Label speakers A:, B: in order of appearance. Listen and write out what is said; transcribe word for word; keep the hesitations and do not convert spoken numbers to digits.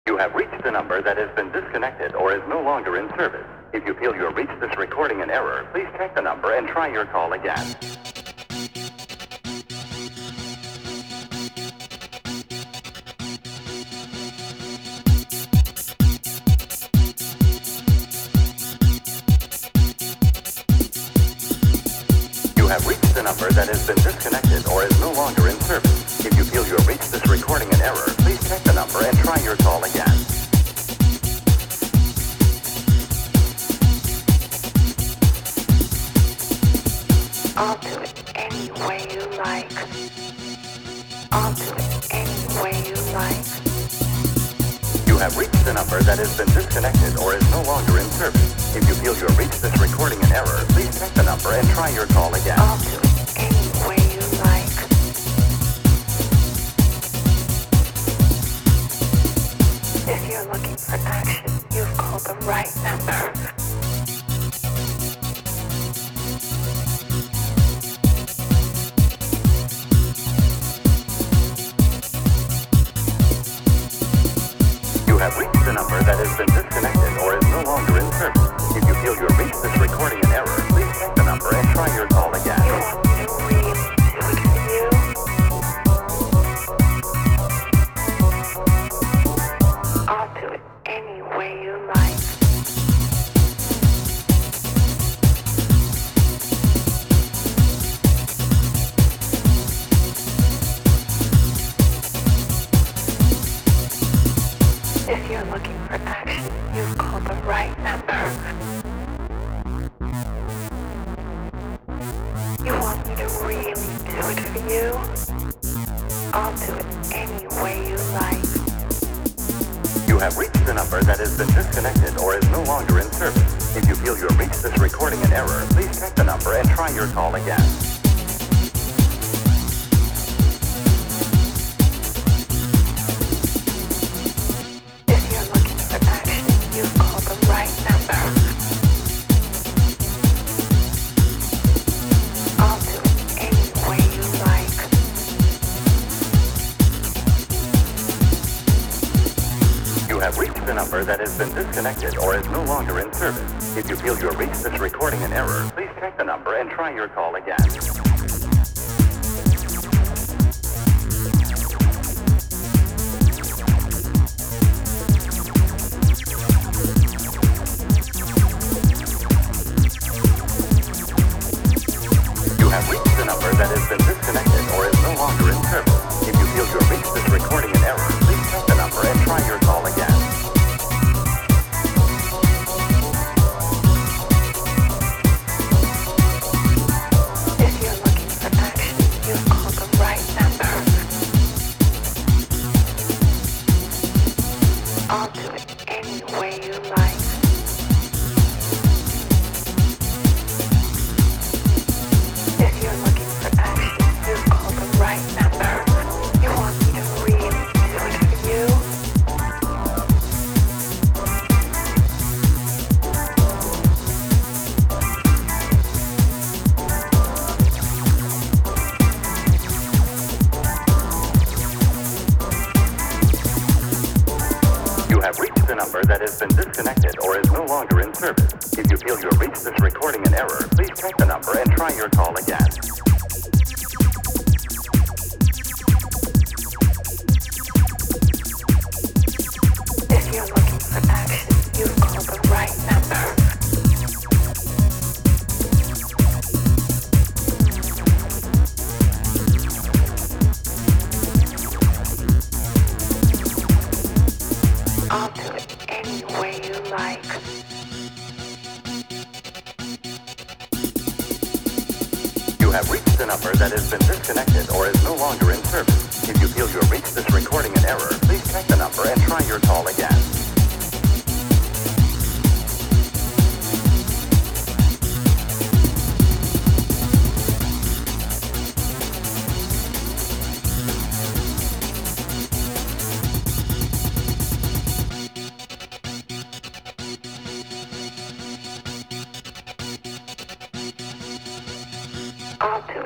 A: You have reached a number that has been disconnected or is no longer in service. If you feel you have reached this recording in error, please check the number and try your call again. You have reached a number that has been disconnected or is no longer in service. If you feel you have reached this recording in error, please check the number and try your call again.
B: I'll do it any way you like. I'll do it any way you like.
A: You have reached a number that has been disconnected or is no longer in service. If you feel you have reached this recording in error, please check the number and try your call again.
B: I'll do it any way you like. If you're looking for action, you've called the right number.
A: You have reached a number that has been disconnected or is no longer in service. If you feel you have reached this recording in error, please check the number and try your call again.
B: You want me to really do it for you? I'll do it any way you like. If you're looking for action, you've called the right number. You want me to really do it for you? I'll do it any way you like.
A: You have reached a number that has been disconnected or is no longer in service. If you feel you have reached this recording in error, please check the number and try your call again.
B: If you're looking for action, you've called the right number. I'll do it any way you like.
A: You have reached a number that has been disconnected or is no longer in service. If you feel you have reached this recording in error, please check the number and try your call again. You have reached a number that has been disconnected or is no longer in service. If you feel you have reached this recording in error, please check the number and try your call again.
B: If you're looking for action, you've called the right number. I'll do it any way you like. If you're looking for action, you've called the right number. You want me to really do it for you?
A: You have reached a number that has been disconnected or is no longer in service. If you feel you have reached this recording in error, please check the number and try your call again.
B: If you're looking for action, you've called the right number. I'll do it any way you like.
A: You have reached a number that has been disconnected or is no longer in service. If you feel you have reached this recording in error, please check the number and try your call again.
B: I'll do